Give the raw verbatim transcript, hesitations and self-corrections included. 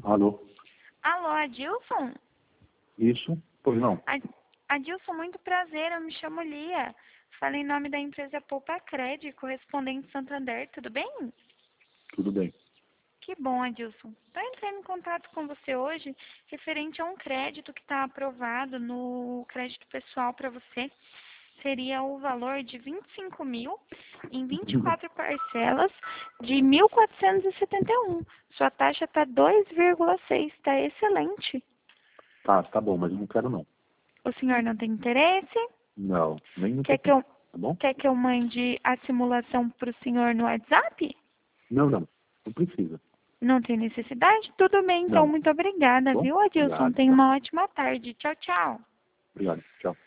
Alô? Alô, Adilson? Isso? Pois não. Ad- Adilson, muito prazer, eu me chamo Lia. Falei em nome da empresa Poupa Cred, correspondente Santander, tudo bem? Tudo bem. Que bom, Adilson. Estou entrando em contato com você hoje referente a um crédito que está aprovado no crédito pessoal para você. Seria o valor de vinte e cinco mil em vinte e quatro parcelas de mil quatrocentos e setenta e um. Sua taxa está dois vírgula seis, está excelente. Tá, tá bom, mas eu não quero não. O senhor não tem interesse? Não, nem no Quer tempo, que eu, tá bom? quer que eu mande a simulação para o senhor no WhatsApp? Não, não. Não precisa. Não tem necessidade? Tudo bem, então. Não. Tá Muito obrigada, bom? viu, Adilson? Obrigado, Tenha tchau. uma ótima tarde. Tchau, tchau. Obrigado, tchau.